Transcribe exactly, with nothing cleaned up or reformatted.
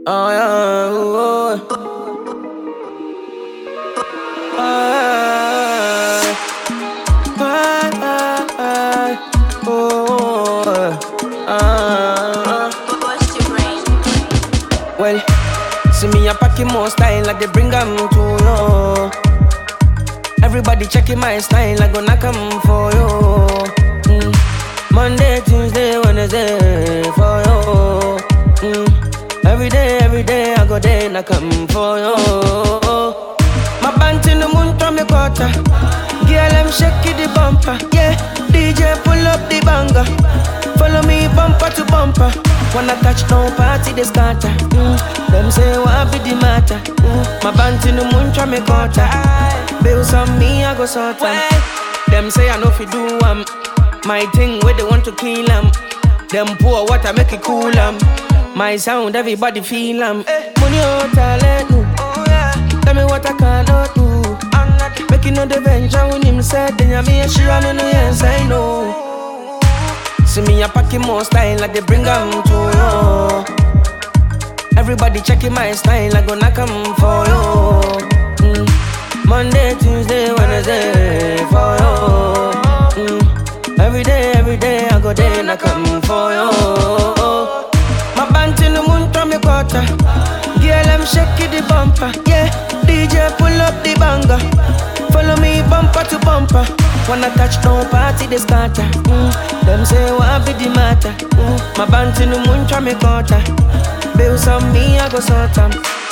Oh yeah, oh, oh, oh, oh. Well, see me a packing more style like they bring 'em to you. Everybody checking my style, I gonna come for you. Mm. Monday, Tuesday, Wednesday for you. Mm. Every day, every day I go there and I come for you. My band in the moon from the quarter. Girl, I'm shaking the bumper. Yeah, D J pull up the banger. Follow me bumper to bumper. When I touch down party, they scatter. Mm. Them say what be the matter. Mm. My band in the moon from the quarter. Bills on me, I go sort them. Them say I know if you do um. My thing where they want to kill 'em. Them poor water make it cool 'em. My sound, everybody feel 'em. Money or talent, no. Tell me what I cannot do. Making no the venture when him said, then you me a sure I know yes I know. See me a packing more style like they bring 'em to you. Everybody checking my style, I gonna come for you. Mm. Monday, Tuesday, Wednesday for you. Mm. Every day, every day I go there and I come for you. My band in the moon from the quarter. Girl, I'm shaking the bumper. Yeah, D J pull up the banger. Follow me bumper to bumper. When I touch down party, they scatter. Mm. Them say what be the matter. Mm. My band in the moon from the quarter. Bills on me, I go sort 'em.